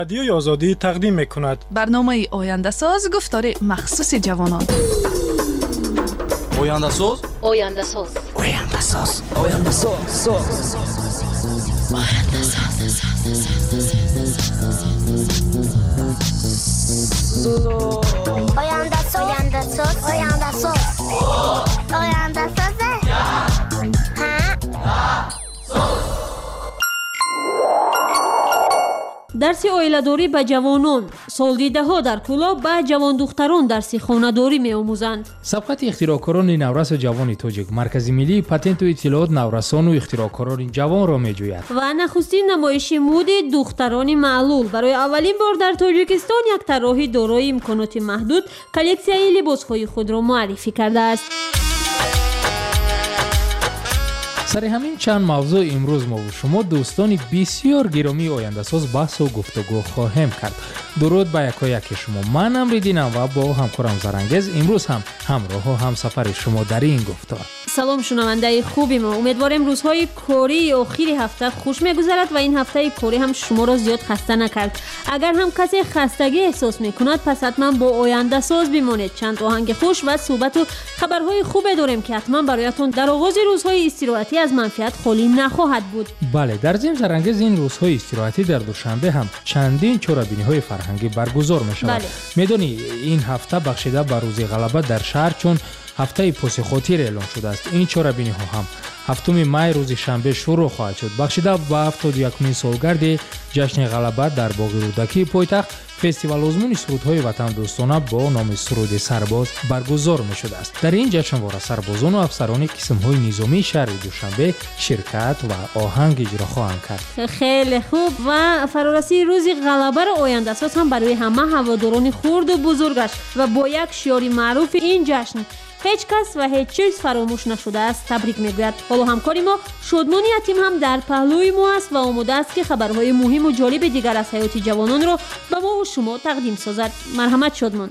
رادیوی آزادی تقدیم می‌کند برنامه آینده ساز گفتار مخصوص جوانان. آینده ساز آینده ساز آینده ساز آینده ساز آینده ساز آینده ساز آینده ساز آینده ساز آینده ساز дарси оиладорӣ ба ҷавонон, солдидаҳо дар кӯло ба ҷавондухтарон дарси хонадорӣ меомӯзанд. сабқати ихтироъкорони наврасу ҷавони тоҷик маркази миллии патенту иттилоот наврасону ихтироъкорони ҷавонро меҷӯяд. ва нахустин намоиши мӯди духтарони маълул барои аввалин бор дар тоҷикистон як тарроҳи дорои имконоти маҳдуд коллексияи либосҳои худро муаррифӣ кардааст. сари ҳамин чанд мавзӯъ имрӯз мо шумо дӯстони бисёр гиромии ояндасоз баҳсу гуфтугӯ хоҳем кард. дуруд ба якояки шумо. ман амридинам ва бо ҳамкорам зарангез имрӯз ҳам ҳамроҳу ҳамсафари шумо дар ин гуфтор. салом шунавандаи хуби мо, умедворем рӯзҳои кории охири ҳафта хуш мегузарад ва ин ҳафтаи корӣ ҳам шуморо зиёд хаста накард. агар ҳам касе хастагӣ эҳсос мекунад, пас ҳатман бо ояндасоз бимонед. чанд оҳанги хуш ва суҳбату хабарҳои хубе дорем ки ҳатман бароятон дар оғози рӯзҳои истироҳатӣ аз манфиат холӣ нахоҳад буд. бале, дар зим зарангез ин рӯзҳои истироҳатӣ дар душанбе ҳам чандин чорабиниҳои фарҳангӣ баргузор мешавад. медонӣ, ин ҳафта бахшида ба рӯзи ғалаба дар шаҳр чун ҳафтаи посихотир эълон шудааст. ин чорабиниҳо ҳам 7 май рӯзи шанбе шурӯъ хоҳад шуд. бахшида ба 71-умин солгарди ҷашни ғалаба дар боғи рӯдакии пойтахт фестивал озмуни сурудҳои ватандӯстона бо номи суруди сарбоз баргузор мешудааст. дар ин ҷашнвора сарбозону афсарони қисмҳои низомии шаҳри душанбе ширкат ва оҳанг иҷро хоҳанд кард. хеле хуб. ва фарорасии рӯзи ғалабаро ояндасоз ҳам барои ҳама ҳаводорони хурду бузургаш ва бо як шиёри маъруфи ин ҷашн ҳеҷ кас ва ҳеҷ чиз фаромӯш нашудааст табрик мегӯяд. ҳоло ҳамкори мо шодмони ятим ҳам дар паҳлӯи мо аст ва омодааст ки хабарҳои муҳиму ҷолиби дигар аз ҳаёти ҷавононро ба мову шумо тақдим созад. марҳамат шодмон.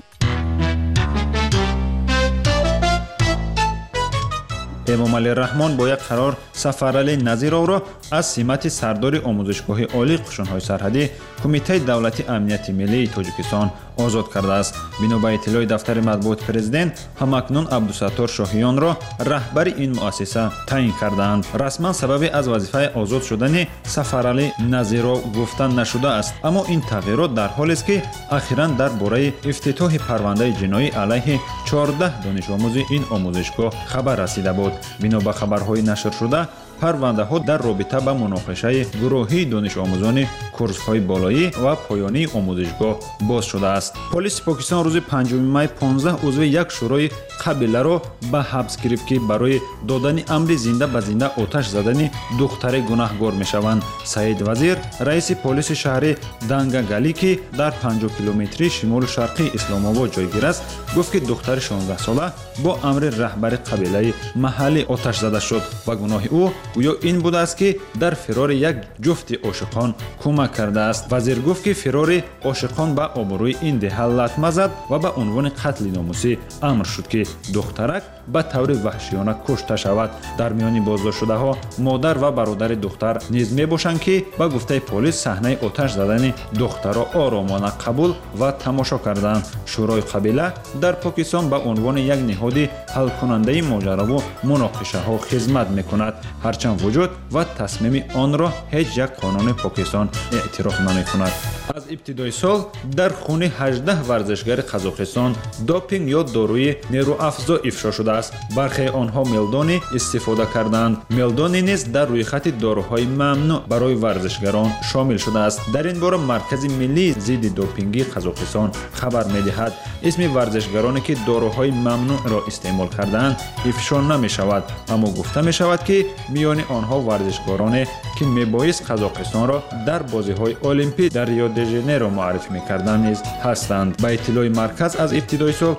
эмомалӣ раҳмон бо як қарор сафаралӣ назировро аз симати сардори омӯзишгоҳи олии қушунҳои сарҳадӣ кумитаи давлати амнияти миллии тоҷикистон озод кардааст. бино ба иттилои дафтари матбуоти президент, ҳамакнун абдусаттор шоҳиёнро раҳбари ин муассиса таъин кардаанд. расман сабаби аз вазифаи озод шудани сафаралӣ назиров гуфта нашудааст. аммо ин тағйирот дар ҳолест ки ахиран дар бораи ифтитоҳи парвандаи ҷиноӣ алайҳи 14 донишомӯзи ин омӯзишгоҳ хабар расида буд. бино ба хабарҳои нашр шуда, парвандаҳо дар робита ба муноқишаи гурӯҳии донишомӯзони курсҳои болоӣ ва поёнии омӯзишгоҳ боз шудааст. полиси покистон рӯзи 5 май 15 узви як шӯрои қабиларо ба ҳабс гирифт ки барои додани амри зинда ба зинда оташ задани духтаре гунаҳгор мешаванд. саид вазир, раиси полиси шаҳри дангагали ки дар 50 километри шимолу шарқии исломобод ҷойгир аст, гуфт ки духтари 16 сола бо амри раҳбари қабилаи маҳаллӣ оташ зада шуд ва гуноҳи ӯ гӯё ин будааст ки дар фирори як ҷуфти ошиқон кӯмак кардааст. вазир гуфт ки фирори ошиқон ба обрӯи ин деҳа латма зад ва ба унвони қатли номусӣ амр шуд ки духтарак ба таври ваҳшиёна кушта шавад. дар миёни боздоштшудаҳо модар ва бародари духтар низ мебошанд ки ба гуфтаи полис саҳнаи оташ задани духтаро оромона қабул ва тамошо карданд. шӯрои қабила дар покистон ба унвони як неҳоди ҳалкунандаи моҷарову муноқишаҳо хизмат мекунад. ҳарчанд вуҷуд ва тасмими онро ҳеҷ як қонуни покистон эътироф намекунад. аз ибтидои сол дар хуни 18 варзишгари қазоқистон допинг ё доруи нерӯафзо ифшо шудааст. бархе онҳо мелдони истифода карданд. мелдони низ дар рӯйхати доруҳои мамнӯъ барои варзишгарон шомил шудааст. дар ин бора маркази миллии зидди допингии қазоқистон хабар медиҳад, исми варзишгароне ки доруҳои мамнӯъро истеъмол кардаанд ифшо намешавад, аммо гуфта мешавад ки миёни онҳо варзишгороне ки мебоист қазоқистонро дар бозиҳои олимпӣ дар рио де жанейро муаррифӣ мекарданд низ ҳастанд. ба иттилои марказ аз ибтидои сол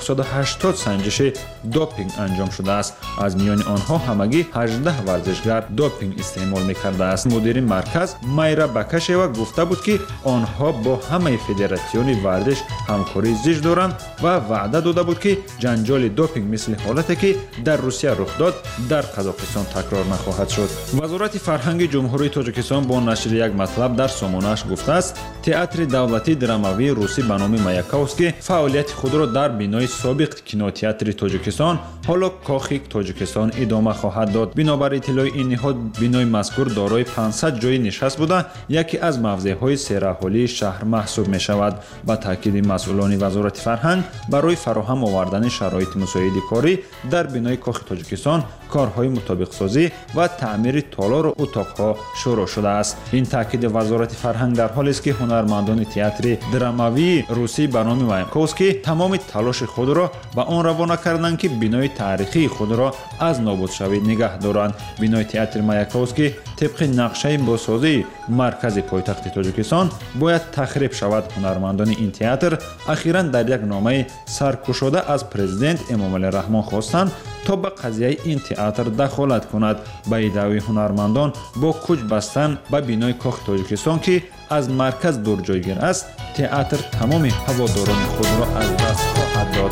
980 санҷиши допинг анҷом шудааст. аз миёни онҳо ҳамагӣ 18 варзишгар допинг истеъмол мекардааст. мудири марказ майра бакашева гуфта буд ки онҳо бо ҳамаи федератсиони варзиш ҳамкорӣ зич доранд ва ваъда дода буд ки ҷанҷоли допинг мисли ҳолате ки дар русия рух дод дар қазоқистон такрор нахоҳад шуд. вазорати фарҳанги ҷумҳурии тоҷикистон бо нашри як матлаб дар сомонааш гуфтааст театри давлатии драмавии русӣ ба номи Маяковский фаъолияти худро дар бинои собиқ кинотеатри Тоҷикистон ҳоло Кохи Тоҷикистон идома хоҳад дод. Бинобар иттилои ин ниҳод, бинои мазкур дорои 500 ҷойи нишаст буда, яке аз мавзеъҳои сераҳолии шаҳр маҳсуб мешавад. Ба таъкиди масъулони вазорати фарҳанг, барои фароҳам овардани шароити мусоиди корӣ дар бинои Кохи Тоҷикистон корҳои мутобиқсозӣ ва таъмири толору утоқҳо шурӯъ шудааст. Ин таъкиди вазорати фарҳанг дар ҳолест ки ҳунармандони театри драмавии русӣ ба номи Маяковский тамоми талоши худро ба он равона карданд ки бинои таърихии худро аз нобудшавӣ нигаҳ доранд. Бинои театри Маяковский тибқи нақшаи босозии маркази пойтахти Тоҷикистон бояд тахриб шавад. Ҳунармандони ин театр ахиран дар як номаи саркушода аз президент Эмомалӣ Раҳмон хостанд то ба қазияи ин театр дахолат кунад. Ба иддаъои ҳунармандон бо куч бастан ба бинои Кохи Тоҷикистон ки аз марказ дур ҷойгир аст, театр тамоми ҳаводорони худро аз даст хоҳад дод.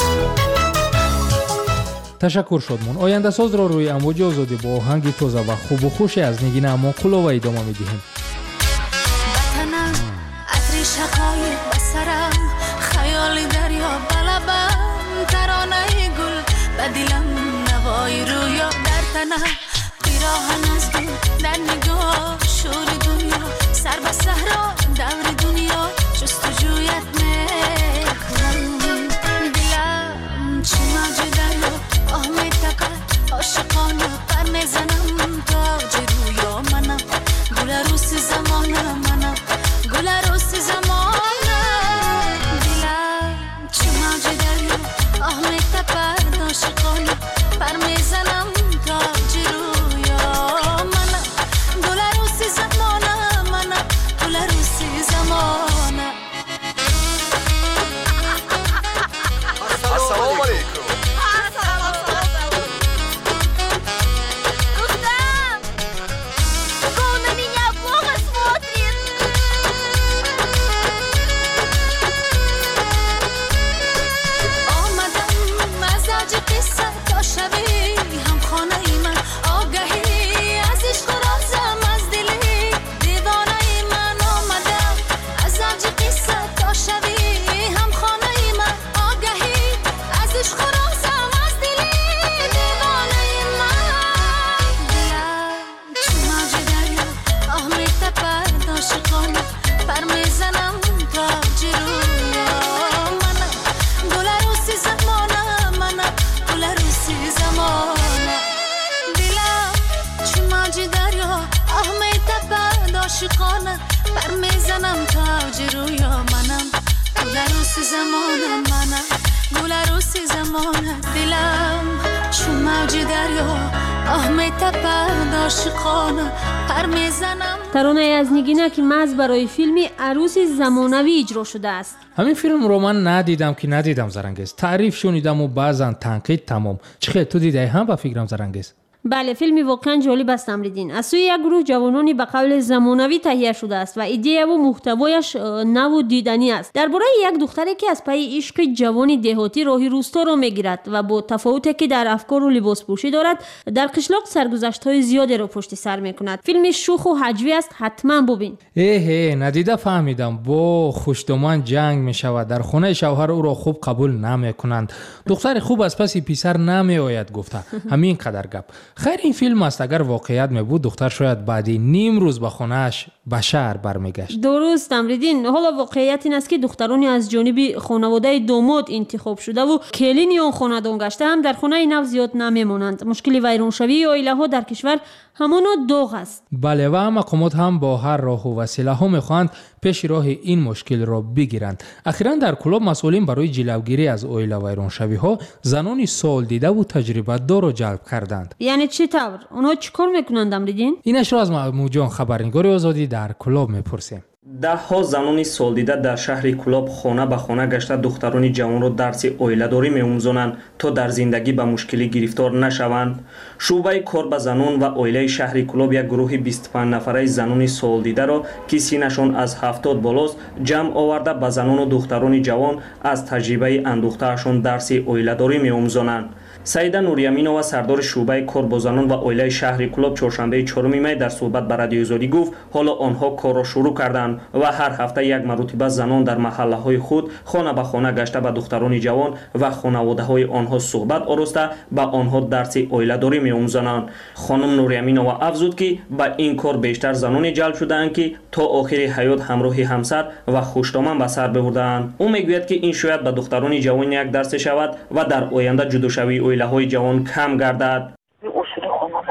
ташаккур Шодмон. Ояндасозро рӯи амвоҷи озодӣ бо оҳанги тоза ва хубу хуше аз Нигина Амонқулова идома медиҳем. таронаи аз Нигина ки маҳз барои филми Арӯси замонавӣ иҷро шудааст. ҳамин филмро ман надидам Зарангез. Таъриф шунидаму баъзан танқид тамом. Чӣ хел ту дидаиҳам ба фикрам Зарангез? бале, филми воқеан ҷолиб аст Амриддин. аз сӯи як гурӯҳ ҷавонони ба қавли замонавӣ таҳия шудааст ва идеяву муҳтавояш наву диданӣ аст. дар бораи як духтаре ки аз пайи ишқи ҷавони деҳотӣ роҳи рӯсторо мегирад ва бо тафовуте ки дар афкору либоспӯшӣ дорад, дар қишлоқ саргузаштҳои зиёдеро пушти сар мекунад. филми шуху ҳаҷвӣ аст, ҳатман бубин. надида фаҳмидам. бо хушдоман ҷанг мешавад. дар хонаи шавҳар ӯро хуб қабул намекунанд. духтари хуб аз паси писар намеояд гуфта. ҳамин қадар гап. хайр ин филм аст. агар воқеият мебуд, духтар шояд баъди ним рӯз ба хонааш ба шаҳр бармегашт. дуруст Амриддин. ҳоло воқеият ин аст ки духтарони аз ҷониби хонаводаи домод интихоб шудаву келини он хонадон гашта ҳам дар хонаи нав зиёд намемонанд. мушкили вайроншавии оилаҳо дар кишвар ҳамоно доғ аст. бале, ва мақомот ҳам бо ҳар роҳу василаҳо мехоҳанд пеши роҳи ин мушкилро бигиранд. ахиран дар клуб масъулин барои ҷилавгирӣ аз оилавайроншавиҳо занони солдидаву таҷрибатдорро ҷалб карданд. яъне чӣ тавр? онҳо чӣ кор мекунанд Амриддин? инашро аз маъмуҷон хабарнигори озодӣ дар клуб мепурсем. даҳҳо занони солдида дар шаҳри Кулоб хона ба хона гашта духтарони ҷавонро дарси оиладорӣ меомӯзонанд, то дар зиндагӣ ба мушкилӣ гирифтор нашаванд. шуъбаи кор ба занон ва оилаи шаҳри Кулоб як гурӯҳи 25 нафараи занони солдидаро ки синашон аз 70 болост ҷамъ оварда ба занону духтарони ҷавон аз таҷрибаи андӯхтаашон дарси оиладорӣ меомӯзонанд. سعیده نوریامینова سردار شعبه کار با زنان و اویلای شهری کلوب چهارشنبه 4 می در صحبت با رادیویی گفت حالا آنها کار را شروع کردند و هر هفته یک مرتبه زنان در محله های خود خانه به خانه گشته با دختران جوان و خانواده های آنها صحبت آراسته با آنها درس اویلاداری می‌آموزند. خانم نوریامینова افزود که با این کار بیشتر زنان جلب شدند که تا آخر حیات همراه همسر و خوشتامن به سر ببردند. او میگوید که این شاید به دختران جوان یک درس شود و در آینده جداشوی اویلاهای جوان کم گردد. اصول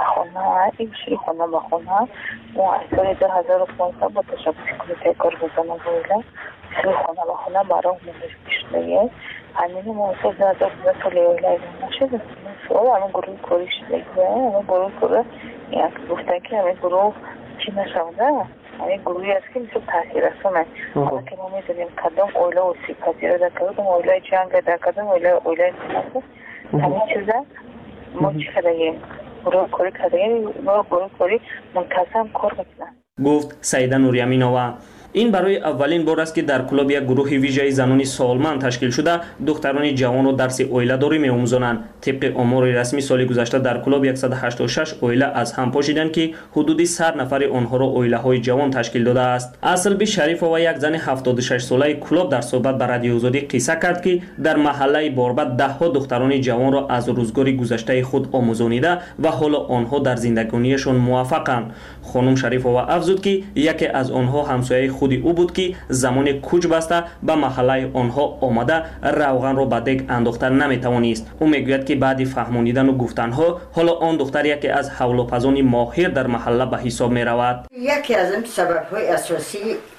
خانه به خانه ما از سال 2015 با تشبس کمیته کارگزاران اویلا اصول خانه به خانه برای مدرس شده. همین موضوع در سال اویلای نشده. سوال همین گروه کاری شده. همین گروه کاری یعنی گفتن که همین گروه چی نشده. همین گروهی است که میشه تاثیر رسونه. حالا که ما میدونیم کدام اویلا و سیپذیره در کدام اویلای جنگ در کدام اویلای سنده همین چیزه ما چی کردیم گروه کاری کردیم و گروه کاری منتظم کار میکنن. گفت سعیده نوریامینова. این برای اولین بار است که در کلوب یک گروه ویژه زنانی سالمند تشکیل شده دختران جوان را درس اویلاداری می‌آموزانند. طبق آمار رسمی سال گذشته در کلوب 186 اویلا از هم پاشیدند که حدود 100 نفر آنها را اویلاهای جوان تشکیل داده است. اصلبی شریفova یک زن 76 ساله کلوب در صحبت با رادیو آزادی قصه کرد که در محله باربد ده ها دختران جوان را از روزگار گذشته خود آموزانیده و حالا آنها در زندگانیشان موفقند. خانم شریفova افزود که یکی از آنها همسایه خودی او بود که زمان کوچ بسته به محله آنها آمده روغن را به دگ انداخته نمیتوانست. او میگوید که بعد فهمانیدن و گفتنها حالا آن دختر یکی از حولوپزان ماهر در محله به حساب می رود. یکی از این سبب‌های اساسی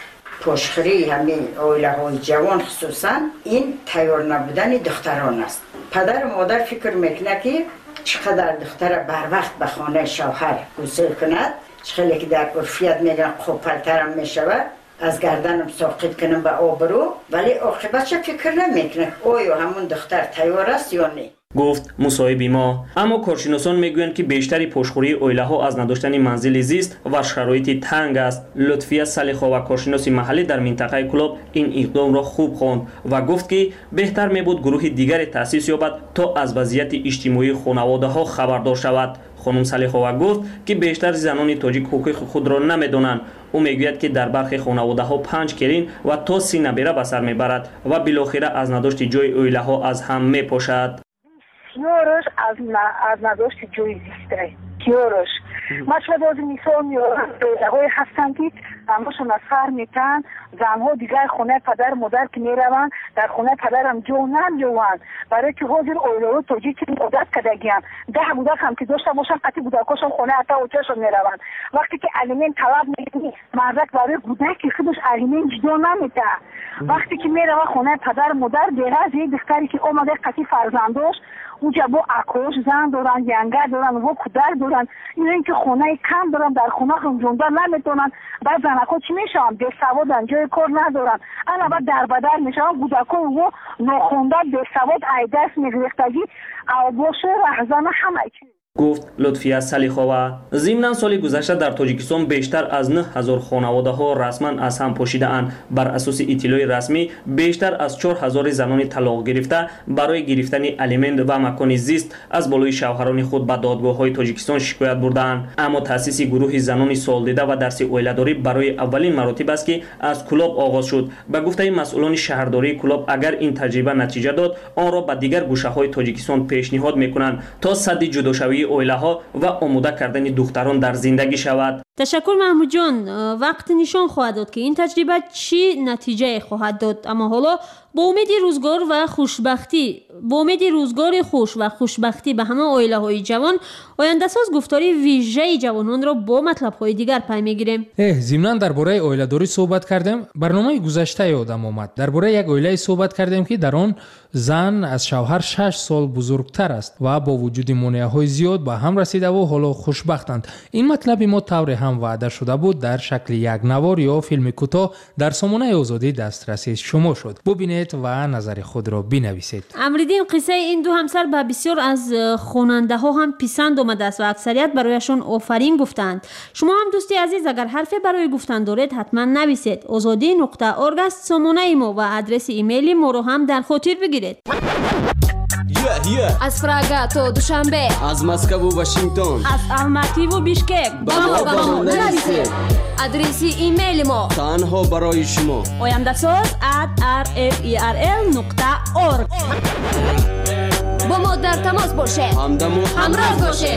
پشخری همین اویلاهای جوان خصوصا این تیار نبودن دختران است. پدر و مادر فکر میکنه که چقدر دختر بر وقت به خانه شوهر گسیل کند، چقدر که در عرفیت میگن قوپلترم میشود، از گردنم ساقط کنم به آبرو، ولی عاقبتش فکر نمیکنه آیا همون دختر تیار است یا نه. گفت مصاحبی ما. اما کارشناسان میگویند که بیشتری پشخوری اویلاها از نداشتن منزل زیست و شرایط تنگ است. لطفیه سلیخا و کارشناس محلی در منطقه کلوب این اقدام را خوب خواند و گفت که بهتر میبود گروه دیگری تأسیس یابد تا از وضعیت اجتماعی خانواده ها خبردار شود. خانم سلیخا گفت که بیشتر زنان تاجیک حقوق خود را نمیدانند. او میگوید که در برخی خانواده ها 5 کلین و تا 30 نبیره به سر میبرد و بالاخره از نداشت جای اویلاها از هم میپاشد. یارش از نداشت جای زیسته یارش مثلا باز مثال میارم دویده‌های هستن که همشون از خر میتن زنها دیگر خونه پدر مادر که میروند در خونه پدرم جو نمیوند برای که حاضر اویلای توجیه که عادت کردگیم 10 بودک هم که داشته باشن قطعی بودکاشون خونه حتی اوچهشون میروند وقتی که الیمن طلب میکنی مردک برای بودک که خودش الیمن جدا نمیده وقتی که میروه خونه پدر مادر دیگه از یک دختری که اومده قطعی فرزند داشت اونجا با اکوش زن دارن ینگر دارن و کودر دارن این که خونه کم دارن در خونه هم جونده نمیتونن بعد زنکا چی میشن به سوادن جای کار ندارن انا بعد در بدر میشن بودکا و نخونده به سواد ایدس میگرفتگی او باشه رهزن همه چی. گفت لطفیه سلیخا. ضمن سال گذشته در تاجیکستان بیشتر از 9000 خانواده ها رسما از هم پاشیده اند. بر اساس اطلاع رسمی بیشتر از 4000 زنان طلاق گرفته برای گرفتن الیمنت و مکان زیست از بالای شوهران خود به دادگاه های تاجیکستان شکایت بردند. اما تاسیس گروه زنان سالدیده و درس اویلاداری برای اولین مراتب است که از کلوب آغاز شد. به گفته مسئولان شهرداری کلوب اگر این تجربه نتیجه داد آن را به دیگر گوشه های تاجیکستان پیشنهاد میکنند تا سد جداشوی اویلاها و آماده کردن دختران در زندگی شود. تشکر محمود جان. وقت نشان خواهد داد که این تجربه چی نتیجه خواهد داد. اما حالا با امید روزگار خوش و خوشبختی به همه اویلاهای جوان آینده ساز گفتاری ویژه جوانان را با مطلب‌های دیگر پی می‌گیریم. ضمناً درباره اویلاداری صحبت کردیم. برنامه گذشته یادم آمد درباره یک اویلای صحبت کردیم که در آن زن از شوهر 6 سال بزرگتر است و با وجود مانع‌های زیاد به هم رسیده و حالا خوشبختند. این مطلب ما طور هم وعده شده بود در شکل یک نوار یا فیلم کوتاه در سامانه آزادی دسترسی شما شد. ببینید و نظر خود را بنویسید. امریدیم قصه این دو همسر به بسیار از خواننده ها هم پسند آمده است و اکثریت برایشان آفرین گفتند. شما هم دوستی عزیز اگر حرفی برای گفتن دارید حتما نویسید. azadi.org است سامانه ما و آدرس ایمیل ما رو هم در خاطر بگیرید. از فرага то душанбе, аз Москву Вашингтон, аз Алматӣ ву Бишкек ба мо нависед. адреси имейли мо танҳо барои шумо oyamdasoz@rferl.org. бо мо дар тамос бошед, ҳамдамо ҳамроҳ бошед.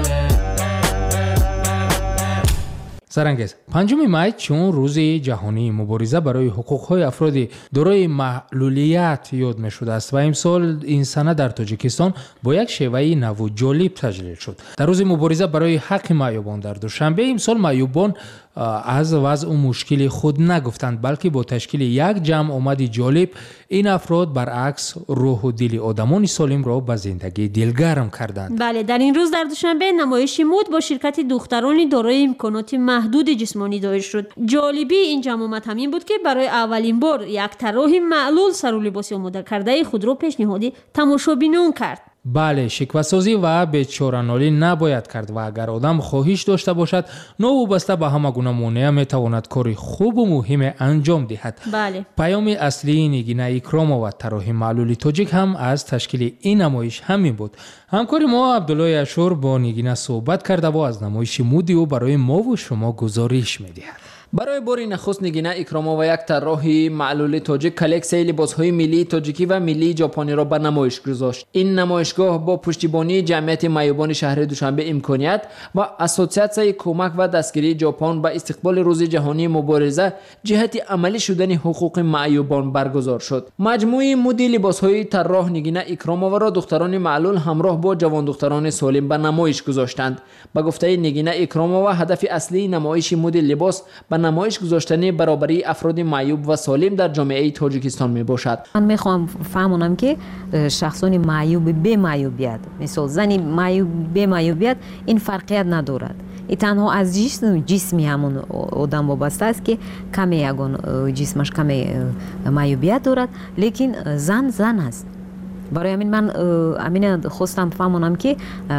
сарангез 5 май чун рӯзи ҷаҳонии мубориза барои ҳуқуқҳои афроди дорои маълулият ёд мешудааст ва имсол ин сана дар тоҷикистон бо як шеваи наву ҷолиб таҷлил шуд. Дар рӯзи мубориза барои ҳаққи маъюбон дар душанбе имсол маъюбон аз вазъу мушкили худ нагуфтанд, балки бо ташкили як ҷамъомади ҷолиб ин афрод баръакс рӯҳу дили одамони солимро ба зиндагӣ дилгарм карданд. бале, дар ин рӯз дар душанбе намоиши муд бо ширкати духтарони дорои имконоти маҳдуди ҷисмонӣ доир шуд. ҷолибии ин ҷамъомад ҳамин буд ки барои аввалин бор як тарроҳи маълул сару либоси омодакардаи худро пешниҳоди тамошобинон кард. бале, шиквасозӣ ва бечоранолӣ набояд кард ва агар одам хоҳиш дошта бошад новобаста ба ҳама гуна монеа метавонад кори хубу муҳиме анҷом диҳад. бале, паёми аслии Нигина Икромова, тарроҳи маълули тоҷик ҳам аз ташкили ин намоиш ҳамин буд. ҳамкори мо Абдуллои Ашур бо Нигина суҳбат карда ва аз намоиши муди ӯ барои мову шумо гузориш медиҳад. барои бори нахуст Нигина Икромова, як тарроҳи маълули тоҷик, коллексияи либосҳои миллии тоҷикӣ ва миллии ҷопониро ба намоиш гузошт. ин намоишгоҳ бо пуштибонии ҷамъияти маъюбони шаҳри Душанбе имконият ва ассотсиатсияи кӯмак ва дастгирии ҷопон ба истиқболи рӯзи ҷаҳонии мубориза ҷиҳати амалӣ шудани ҳуқуқи маъюбон баргузор шуд. маҷмӯи муди либосҳои тарроҳ Нигина Икромоваро духтарони маълул ҳамроҳ бо ҷавондухтарони солим ба намоиш гузоштанд. ба гуфтаи Нигина Икромова, ҳадафи аслии намоиши муди либос ба намоиш гузоштани баробарии афроди маъюб ва солим дар ҷомеаи Тоҷикистон мебошад. ман мехоҳам фаҳмонам ки шахсони маъюби бемаъюбият, мисол зани маъюб бемаъюбият, ин фарқият надорад. ин танҳо аз ҷисми ҳамон одам вобаста аст ки каме ягон ҷисмаш каме маъюбият дорад, лекин зан аст. барои ҳамин ман амина хостам фаҳмонам ки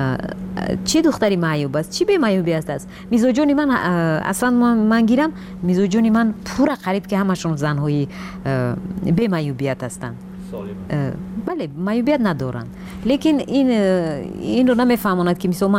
чӣ духтари маъюб аст, чӣ бемаъюбият аст. мизоҷони ман аслан ман гирам, мизоҷони ман пура қариб ки ҳамашон занҳои бемаъюбият ҳастанд. бале, маъюбият надоранд, лекин инро намефаҳмонад ки мисол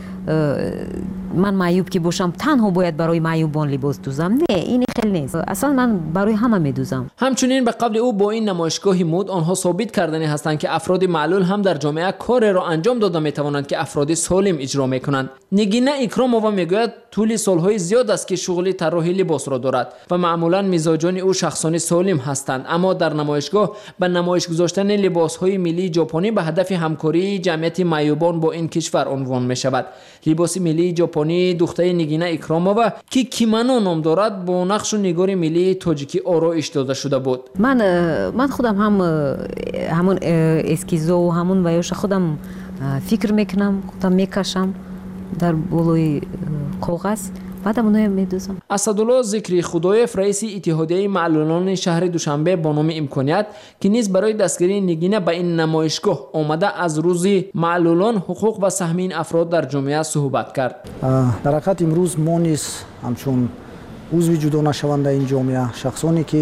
ман маъюб ки бошам танҳо бояд барои маъюбон либос дӯзам. не, ин хел нест. аслан ман барои ҳама медӯзам. ҳамчунин ба қавли ӯ бо ин намоишгоҳи муд онҳо собит кардани ҳастанд ки афроди маълул ҳам дар ҷомеа кореро анҷом дода метавонанд ки афроди солим иҷро мекунанд. Нигина Икромова мегӯяд тӯли солҳои зиёд аст ки шуғли тарроҳи либосро дорад ва маъмулан мизоҷони ӯ шахсони солим ҳастанд, аммо дар намоишгоҳ ба намоиш гузоштани либосҳои миллии ҷопонӣ ба ҳадафи ҳамкории ҷамъияти маъюбон бо ин кишвар унвон мешавад. либоси миллии ҷопонӣ духтаи Нигина Икромова ки кимано ном дорад, бо нақшу нигори миллии тоҷикӣ ороиш дода шуда буд. ман худам ҳамон эскизову ҳамон ваёша худам фикр мекунам, худам мекашам дар болои коғаз, баъдам оноям медӯзам. асадулло зикри худоев, раиси иттиҳодияи маълулони шаҳри Душанбе бо номи имконият, ки низ барои дастгирии Нигина ба ин намоишгоҳ омада, аз рӯзи маълулон, ҳуқуқ ва саҳми ин афрод дар ҷомеа суҳбат кард. дар ҳақиқат имрӯз мо низ ҳамчун узви ҷудо нашаванда ин ҷомеа, шахсоне ки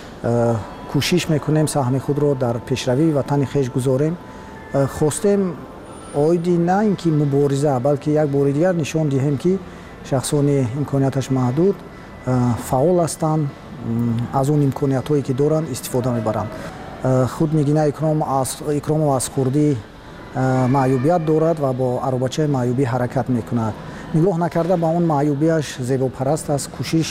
кӯшиш мекунем саҳми худро дар пешравии ватани хеш гузорем, хостем оиди на ин ки мубориза, балки як бори дигар нишон диҳем ки шахсони имконияташ маҳдуд фаъол ҳастанд, аз он имкониятҳое ки доранд истифода мебаранд. худ Нигина Икромова аз хурдӣ маъюбият дорад ва бо аробачаи маъюбӣ ҳаракат мекунад. нигоҳ накарда ба он маъюбияш зебопараст аст, кӯшиш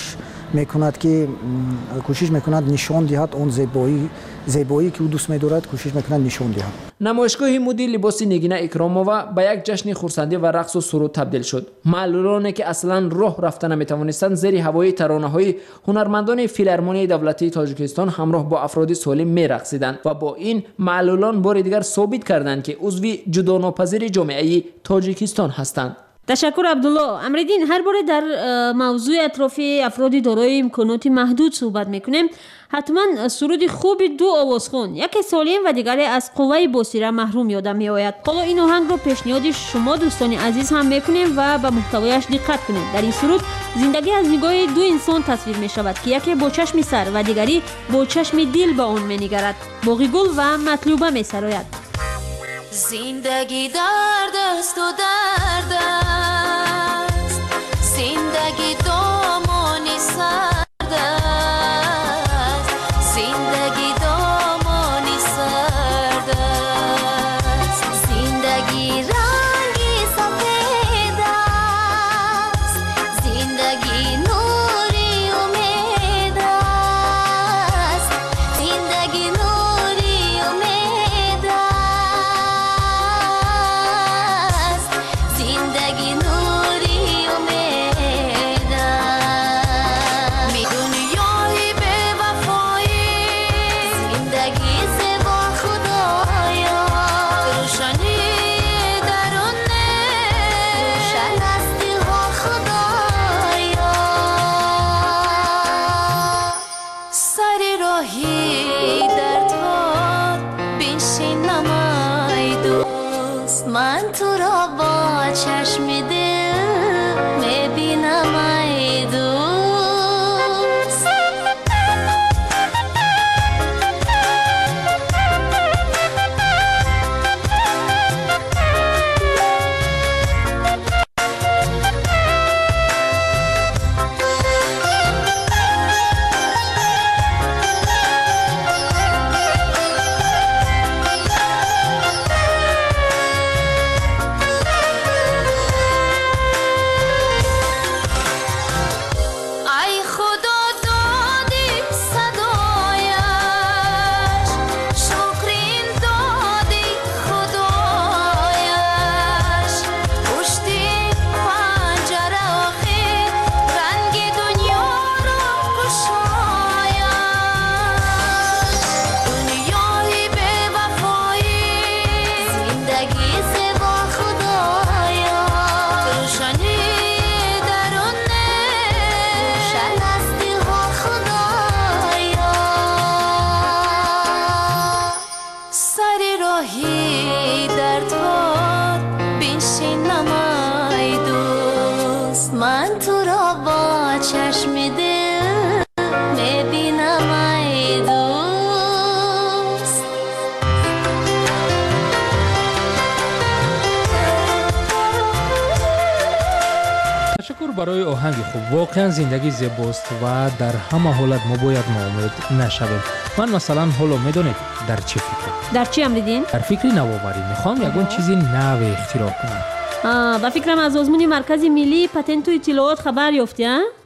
мекунад нишон диҳад он зебоӣ ки ӯ дӯст медорад, кӯшиш мекунад нишон диҳад. намоишгоҳи муди либоси Нигина Икромова ба як ҷашни хурсандӣ ва рақсу суруд табдил шуд. маълулоне ки аслан роҳ рафта наметавонистанд, зери ҳавои таронаҳои ҳунармандони филармонияи давлатии Тоҷикистон ҳамроҳ бо афроди солим мерақсиданд ва бо ин маълулон бори дигар собит карданд ки узви ҷудонопазири ҷомеаи Тоҷикистон ҳастанд. ташаккур Абдулло. Амридин, ҳар боре дар мавзӯи атрофи афроди дорои имконоти маҳдуд суҳбат мекунем, ҳатман суруди хуби ду овозхон, яке солим ва дигаре аз қувваи босира маҳрум ёдам меояд. ҳоло ин оҳангро пешниҳоди шумо дӯстони азиз ҳам мекунем ва ба муҳтавояш диққат кунем. дар ин суруд зиндагӣ аз нигоҳи ду инсон тасвир мешавад ки яке бо чашми сар ва дигари бо чашми дил ба он менигарад. Боғигул ва Матлуба месарояд. زندگی درد است و درد است زندگی دامانی سرد است زندگی دامانی سرد است زندگی رنگی سفید است زندگی نوری امید است زندگی نوری امید است زندگی نوری امید است می دنیای به وفایی زندگی زیبا خدایا روشنی درونه روشن است ها خدایا سر راهی در تو بنشینم ای دوست من تو را با چشم دل میبینم ای دوست ای خدا دادی صدایش شکرین دادی خدایش پشتی پنجره آخی رنگ دنیا را گشایش دنیای به وفایی زندگی زیبا خدایا روشنی درونه روشن است ها خدایا سر راهی در تو بنشینم ای دوست من تو را با چشم دل میبینم ای دوست تشکر برای آهنگ خوب. واقعا زندگی زیباست و در همه حالت ما باید ناامید نشویم. من مثلا حالا میدونید در چه فکرم؟ در چی امریدین؟ در فکر نوآوری. میخوام یگون چیزی نو اختراع کنم. با فکرم از آزمون مرکز ملی پتنت و اطلاعات خبر یافتی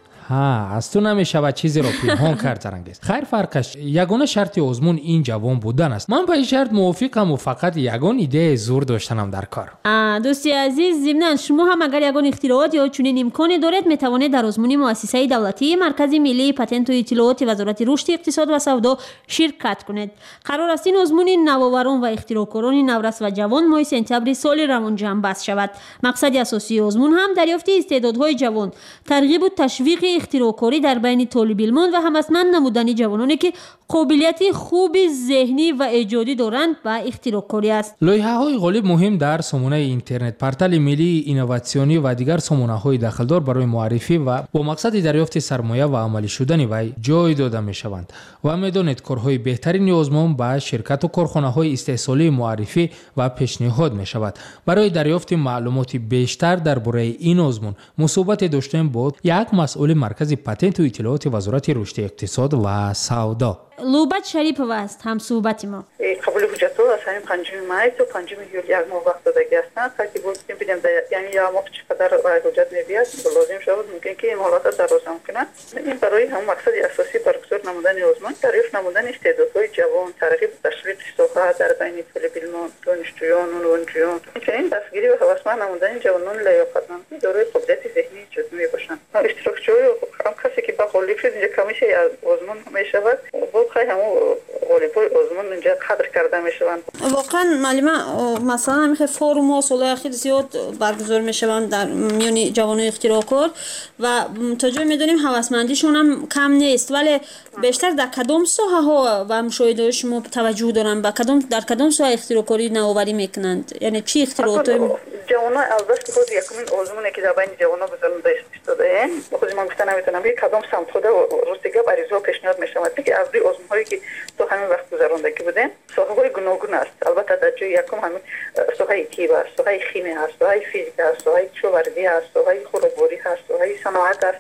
ها از تو نمیشود چیزی را پنهان کرد زرنگیز. خیر فرقش یگانه شرط آزمون این جوان بودن است. من به این شرط موافقم و فقط یگان ایده زور داشتنم در کار. دوستی عزیز ضمناً شما هم اگر یگان اختراعات یا چنین امکانی دارید میتوانید در آزمون مؤسسه دولتی مرکز ملی پتنت و اطلاعات وزارت رشد اقتصاد و سودا شرکت کنید. قرار است این آزمون نوآوران و اختراعکاران نورس و جوان ماه سپتامبر سال روان جمع بست شود. مقصد اساسی آزمون هم دریافت استعدادهای جوان، ترغیب و تشویق اختراعکاری در بین طالب علمان و همتمند نمودن جوانانی که قابلیت خوب ذهنی و ایجادی دارند و اختراعکاری است. لایحه‌های غالب مهم در سامانه اینترنت پورتال ملی اینوواسیونی و دیگر سامانه‌های داخلدار برای معرفی و با مقصد دریافت سرمایه و عملی شدن وی جای داده می‌شوند و می‌دانید کارهای بهترین آزمون با شرکت و کارخانه‌های استحصالی معرفی و پیشنهاد می‌شود. برای دریافت معلومات بیشتر درباره این آزمون مصاحبت داشتیم با یک مسئول مرکز پتنت و اطلاعات وزارت رشد اقتصاد و سودا. لوبت شریپова است هم صحبت ما. قبول حجت رو از همین 5 مای تا 5 یولی یک ماه وقت دادگی هستند. خیلی بودیم ببینیم یعنی یا ما چقدر حجت می‌بیاد لازم شود ممکن که این حالات دراز ممکنه. این برای هم مقصد اساسی برگزار نمودن آزمون دریافت نمودن استعدادهای جوان، ترغیب تشویق ساحه در بین طالب علمان، دانشجویان و نوجوان. همچنین دستگیری و هوسمند نمودن جوانان لیاقتمند دارای قدرت ذهنی جزئی باشند. اشتراکچی هم کسی که با غالب شد اینجا کمیشه از آزمون میشود. خیلی همون غالبای آزمون اینجا قدر کرده میشوند. واقعا معلومه مثلا همین فروم ها سال اخیر زیاد برگزار میشوند در میان جوانان اختراعکار و تا جایی میدونیم هوسمندیشون هم کم نیست، ولی بیشتر در کدام ساحه ها و مشاهده شما توجه دارن با در کدام ساحه اختراعکاری نوآوری میکنند؟ یعنی چی اختراعات جوانان البته خود یکمین آزمونی که در بین جوانان گذرانده است دادیم خود من گفتم نمیتونم که کدام سمت خود روز دیگه عریضه پیشنهاد میشود که از روی آزمون هایی که تو همین وقت گذراندگی بودیم ساحه‌های گوناگون است. البته در جای یکم همین ساحه طب است، ساحه شیمی است، ساحه فیزیک است، ساحه کشاورزی است، ساحه خودروباری است، ساحه صنعت است،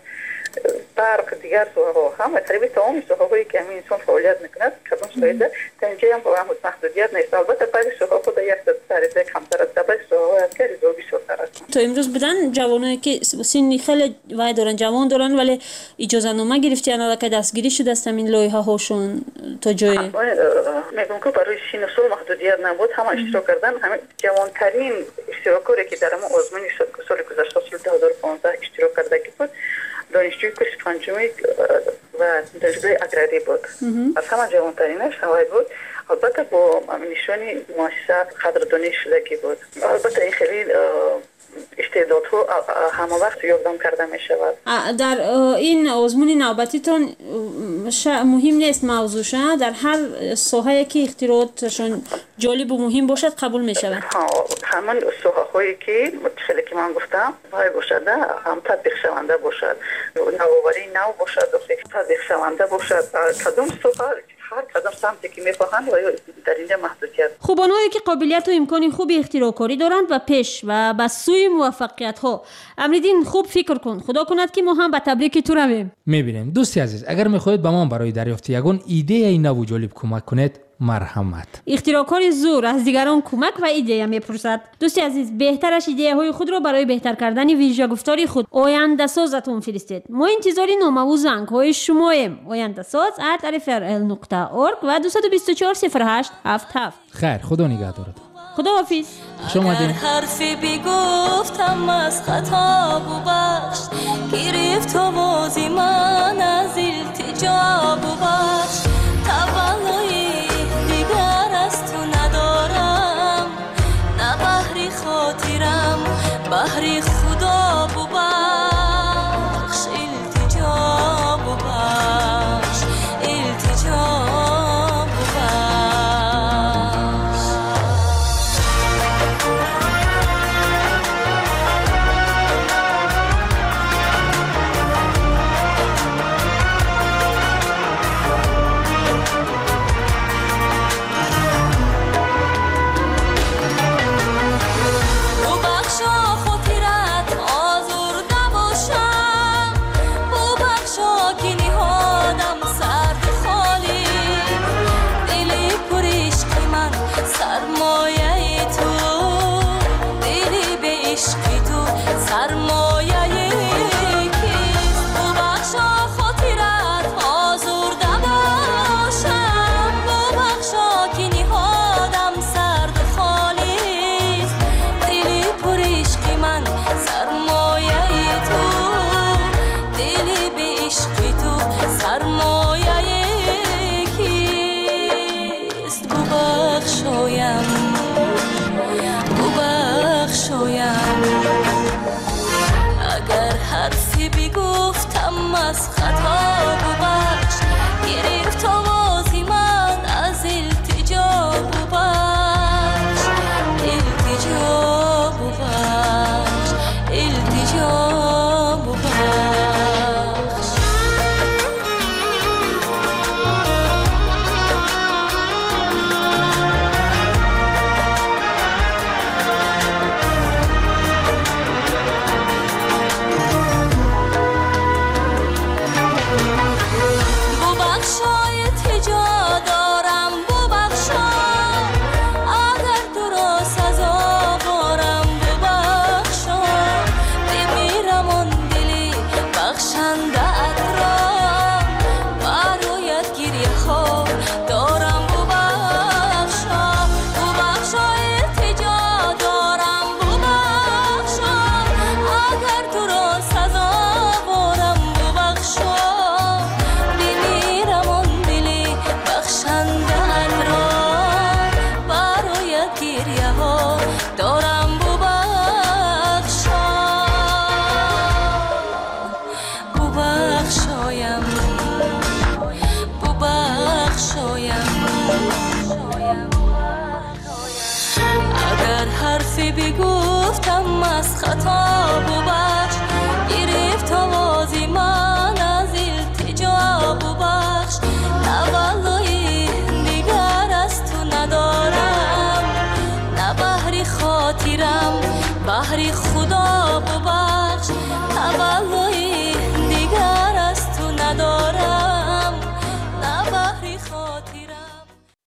برق دیگر ساحه همه تقریبا تمام ساحه‌هایی که همین انسان فعالیت میکند کدام ساحه در اینجا هم با محدودیت نیست. البته بعضی ساحه خود یک درجه کمتر است، بعضی ساحه است که ریزو بیشتر است. تو امروز بدن جوانایی که سن خیلی وای دارن جوان دارن ولی اجازه نامه گرفتن حالا که دستگیری شده است همین لایحه هاشون تا جای میگم که برای سن و سال محدودیت نبود همه اشتراک کردن. همین جوانترین اشتراکاری که در ما آزمون سال گذشته سال 2015 اشتراک کرده بود دانشجوی کورس پنجمی و دانشگاه اگراری بود. از همه جوانترینش هوای بود. البته با نشانی مؤسسه قدردانی شدگی بود. البته این خیلی استعدادها همه وقت یادداشت کرده می شود. در این آزمون نوبتیتون مهم نیست موضوعش، در هر ساحه‌ای که اختراعاتشون جالب و مهم باشد قبول می شود. همون ساحه‌هایی که خیلی که من گفتم باید باشد هم تطبیق شونده باشد، نوآوری نو باشد، تطبیق شونده باشد. کدام ساحه هر کدام سمتی که می‌خواهند و در اینجا محدودیت. خب آنهایی که قابلیت و امکان خوبی اختراع‌کاری دارند و پیش و به سوی موفقیت‌ها امریدین خوب فکر کن. خدا کند که ما هم به تبریک تو رویم. می‌بینیم دوستی عزیز اگر می‌خواهید به ما برای دریافت یگان ایده این نو جالب کمک کنید مرحمت. اختراعکار زور از دیگران کمک و ایده می‌پرسد. دوستی عزیز بهترش ایده‌های خود را برای بهتر کردن ویژه گفتاری خود آینده سازتون فرستید. ما انتظاری نامه و زنگ‌های شماییم. آینده ساز @rfrl.org و 224 08 77. خیر خدا نگهدارت. خداحافظ. خوش اومدین. حرفی بیگفتم از خطا ببخش گرفت آوازی من از التجا ببخش تولای دیگر از تو ندارم نه بحری خاطرم بحری خدا ببخش التجا ببخش التجا اگر حرفی بیگفتم از خطا ببخش گرفت آوازی من از التجا ببخش التجا ببخش التجا ببخش اگر حرفی بیگفتم از خطا ببخش